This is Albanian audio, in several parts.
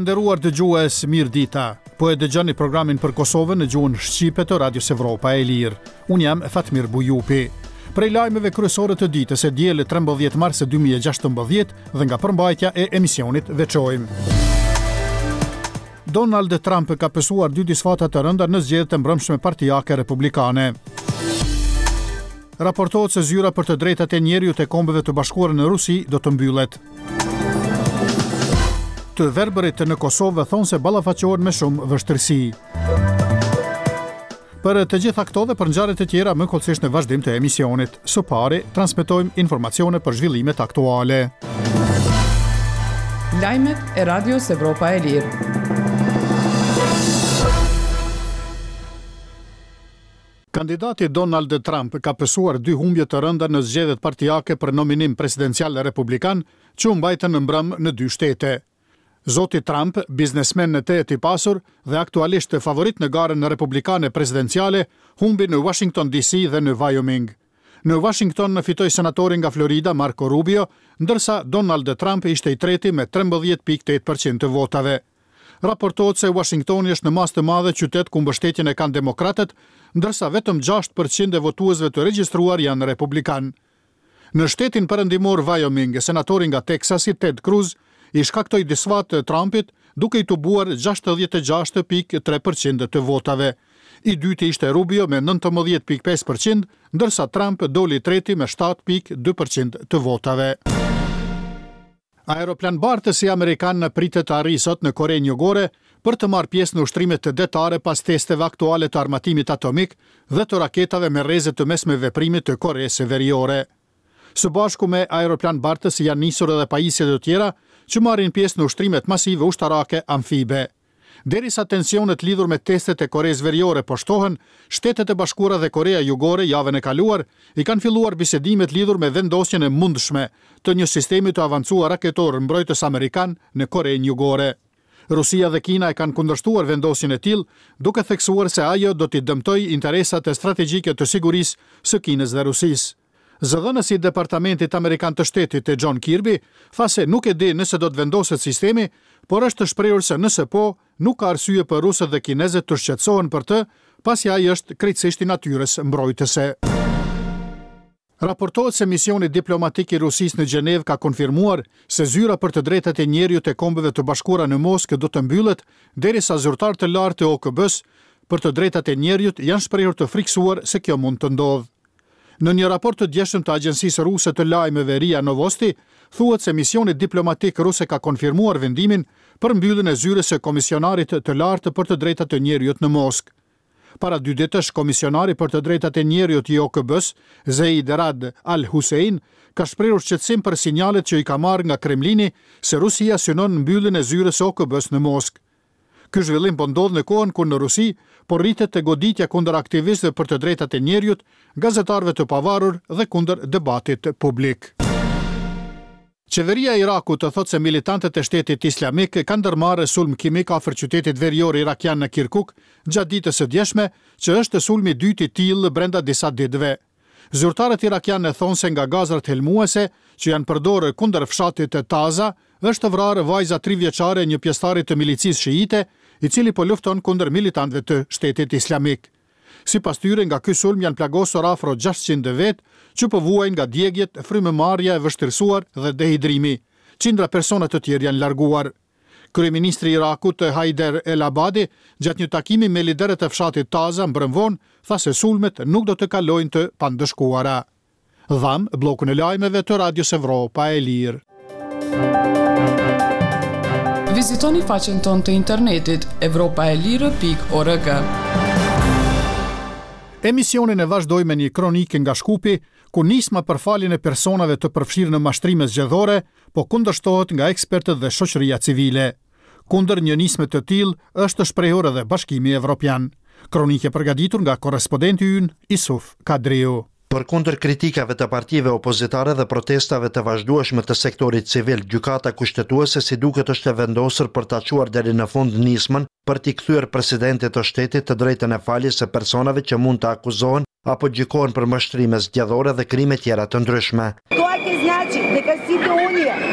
Të nderuar dëgjues, mirë dita. Po e dëgjoni programin për Kosovën në gjuhën shqipe të Radios Evropa e Lirë. Unë jam Fatmir Bujupi. Prej lajmeve kryesore të ditës së dielë 13 mars 2016 dhe nga përmbajtja e emisionit veçojmë. Donald Trump ka pësuar 2 disfata të rënda në zgjedhjet e mbrëmshme partijake republikane. Raportohet se zyra për të drejtat e njerëzit e Kombeve të Bashkuara në Rusi do të mbyllet. Të verbërit në Kosovë thonë se ballafaqohen me shumë vështirësi. Për të gjitha këto dhe për ngjarje të tjera më kollësisht në vazhdim të emisionit. Së pari, transmetojmë informacione për zhvillimet aktuale. Lajmet e Radios Evropa e Lirë. Kandidati Donald Trump ka pësuar 2 humbje të rënda në zgjedhjet partijake për nominim presidencial republikan që u mbajtën në mbrëm në 2 shtete. Zoti Trump, biznesmen në tejet i pasur dhe aktualisht favorit në garën republikane presidenciale, humbi në Washington DC dhe në Wyoming. Në Washington fitoi senatori nga Florida Marco Rubio, ndërsa Donald Trump ishte i treti me 13.8% të votave. Raportohet se Washingtoni është në masë të madhe qytet ku mbështetjen e kanë demokratët, ndërsa vetëm 6% e votuesve të regjistruar janë republikan. Në shtetin perëndimor Wyoming, senatori nga Texasi Ted Cruz i shkaktoi disfat të Trumpit duke i tubuar 66.3% të votave. I dyti ishte Rubio me 19.5%, ndërsa Trump doli treti me 7.2% të votave. Aeroplan bartësi amerikan pritet të arrijë sot në Korenë Jugore për të marrë pjesë në ushtrimet detare pas testeve aktuale të armatimit atomik dhe të raketave me rreze të mesme veprimit të Koresë Veriore. Së bashku me aeroplan bartës janë nisur edhe pajisje të tjera që marrin pjesë në ushtrimet masive ushtarake amfibe. Derisa tensionet lidhur me testet e Koresë Veriore po shtohen, Shtetet e Bashkuara dhe Korea Jugore javën e kaluar i kanë filluar bisedimet lidhur me vendosjen e mundshme të një sistemi të avancuar raketor mbrojtës amerikan në Korenë Jugore. Rusia dhe Kina e kanë kundërshtuar vendosjen e tillë, duke theksuar se ajo do t'i dëmtojë interesat e strategjike të sigurisë së Kinës dhe Rusisë. Zëdhënësi i Departamentit Amerikan të Shtetit John Kirby tha se nuk e di nëse do të vendoset sistemi, por është shprehur se nëse po, nuk ka arsye për rusët dhe kinezët të shqetësohen për të, pasi ai është krejtësisht i natyrës mbrojtëse. Raportohet se misioni diplomatik i Rusisë në Gjenevë ka konfirmuar se zyra për të drejtat e njerëzit e Kombeve të Bashkuara në Moskë do të mbyllet derisa zyrtarë të lartë të OKB-s për të drejtat e njerëzit janë shprehur të friksuar se kjo mund të ndodhë. Në një raport të djeshëm të Agjensisë Ruse të Lajmeve RIA Novosti, thuhet se misioni diplomatik ruse ka konfirmuar vendimin për mbylljen e zyrës së komisionarit të lartë për të drejtat e njerëzit në Moskë. Para 2 ditësh, komisionari për të drejtat e njerëzit i OKB-s, Zeid Rad Al-Hussein, ka shprehur shqetësim për sinjalet që i ka marrë nga Kremlini se Rusia synon mbylljen e zyrës së OKB-s në Moskë. Ky zhvillim po ndodh në kohën kur në Rusi po rritet te goditja kundër aktivistëve për të drejtat e njerëzit, gazetarëve të pavarur dhe kundër debatit publik. Qeveria e Irakut të thotë se militantët e Shtetit Islamik kanë ndërmarrë sulm kimik afër qytetit verior irakian në Kirkuk gjatë ditës së djeshme, që është sulmi i dytë i tillë brenda disa ditëve. Zyrtarët irakianë thonë se nga gazrat helmuese që janë përdorur kundër fshatit të Taza, është vrarë vajza 3 vjeçare një pjesëtarit të milicisë shiite, i cili po lufton kundër militantëve të Shtetit Islamik. Sipas tyre, nga ky sulm janë plagosur afro 600 vet, që po vuajnë nga djegjet, frymëmarrja e vështirësuar dhe dehidrimi. Qindra persona të tjerë janë larguar. Kryeministri i Irakut Haider El-Abadi, gjatë një takimi me liderët e fshatit Taza mbrëmvon, tha se sulmet nuk do të kalojnë të pandëshkuara. Dham bllokun e lajmeve të Radios Evropa e Lirë. Vizitoni faqen tonë të internetit evropaelire.org. Emisionin e vazhdoj me një kronikë nga Shkupi, ku nisma për faljen e personave të përfshirë në mashtrime zgjedhore, po kundërshtohet nga ekspertët dhe shoqëria civile. Kundër një nisme të tillë është shprehur edhe Bashkimi Evropian. Kronikë përgatitur nga korrespondenti ynë Isuf Kadriu. Përkundër kritikave të partive opozitare dhe protestave të vazhdueshme të sektorit civil, gjykata kushtetuese si duket është e vendosur për ta çuar deri në fund nismën për t'i kthyer presidentit të shtetit të drejtën e faljes së personave që mund të akuzohen apo gjykohen për mashtrime zgjedhore dhe krime tjera të ndryshme. Това ќе значи дека сите оние кои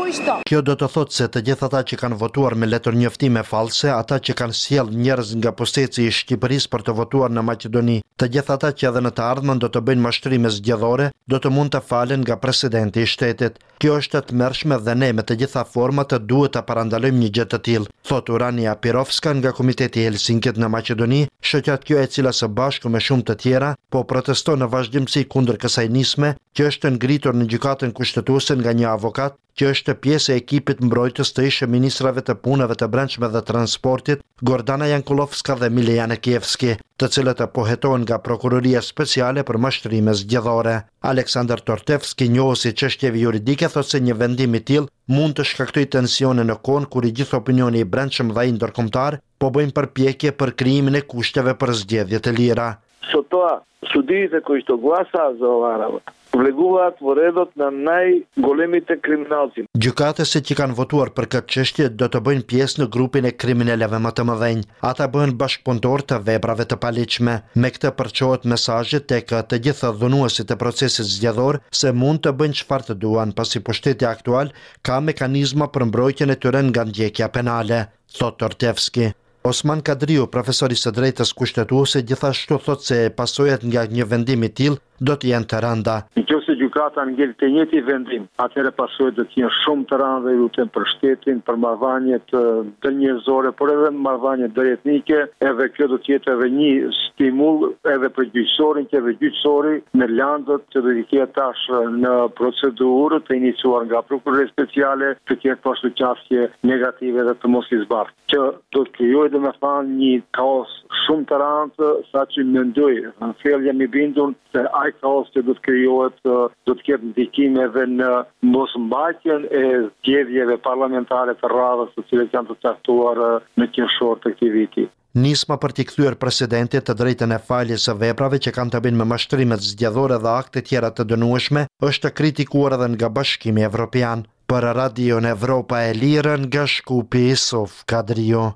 Kjo do të thotë se të gjithë ata që kanë votuar me letër njoftime false, ata që kanë sjell njerëz nga posteci i Shqipërisë për të votuar në Maqedoni, të gjithë ata që edhe në të ardhmen do të bëjnë mashtrime zgjedhore, do të mund të falen nga presidenti i shtetit. Kjo është e tmerrshme dhe ne me të gjitha format duhet të parandalojmë një gjë të tillë, thot Urania Pirovska nga Komiteti i Helsinkit në Maqedoni, shoqat kjo e cila së bashku me shumë të tjera po proteston në vazhdimsi kundër kësaj nisme që është ngritur në gjykatën kushtetuese nga një avokat që është pjesë e ekipit mbrojtës të ish ministrave të punëve të brendshme dhe transportit, Gordana Jankulovska dhe Milena Kievski, të cilët pohetohen nga prokuroria speciale për mashtrime zgjedhore. Aleksandar Tortevski, njohësi çështjeve juridike, thotë se një vendim i tillë mund të shkaktojë tensione në kohë kur i gjithë opinioni i brendshëm dhe ai ndërkombëtar po bëjnë përpjekje për krijimin e kushteve për zgjedhje të lira. Sotto судите кои што гласаа за оваа работа влегуваат во редот на најголемите криминалци. Gjykatësit që kanë votuar për këtë çështje do të bëjnë pjesë në grupin e kriminalëve më të mëdhenj. Ata bëhen bashkëpunëtor të veprave të paligjshme. Me këtë përçohet mesazhi tek të gjithë dhunuesit e procesit zgjedhor se mund të bëjnë çfarë të duan, pasi pushteti aktual ka mekanizma për mbrojtjen e tyre nga ndjekja penale, thot Tortevski. Osman Kadriu, profesor i së drejtës kushtetuese, gjithashtu thotë se pasojat nga një vendim i tillë do të jenë të rënda. Nëse gjykata ngel të njëjtin vendim, atëherë pasojat do të jenë shumë të rënda, lutem për shtetin, për marrëdhënie të njerëzore, por edhe marrëdhënie drejtnike, edhe kjo do të jetë edhe një stimull edhe për gjyqësorin, që edhe gjyqësori në landët që do të ketë tash në procedurë të iniciuar nga prokuroria speciale të ketë pasur qasje negative dhe të mos i zbardhë, që do të krijojë domethënë një kaos shumë të rëndë, saqë mendoj, në thellë jam i bindur se ai kaos që do të krijohet do të ketë ndikim edhe në mosmbajtjen e zgjedhjeve parlamentare të radhës të cilat janë të caktuar në qershor të këtij viti. Nisma për t'i kthyer presidentit të drejtën e faljes së veprave që kanë të bëjnë me mashtrimet zgjedhore dhe akte tjera të dënueshme është kritikuar edhe nga Bashkimi Evropian. Për Radion Evropa e Lirë nga Shkupi, Sof Kadrio.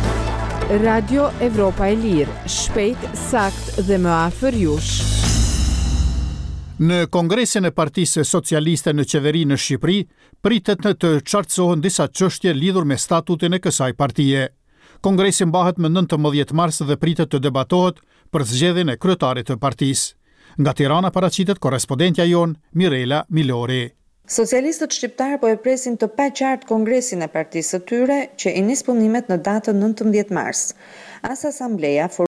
Radio Evropa e Lirë, shpejt, sakt dhe më afër jush. Në Kongresin e Partisë Socialiste në qeveri në Shqipëri, pritet të qartësohen disa çështje lidhur me statutin e kësaj partie. Kongresi mbahet më 19 mars dhe pritet të debatohet për zgjedhjen e kryetarit të partisë. Nga Tirana paraqitet korrespondentja jon Mirela Milori. Socialistët shqiptar po e presin të paqartë kongresin e partisë së tyre që i nis punimet në datën 19 mars. As asambleja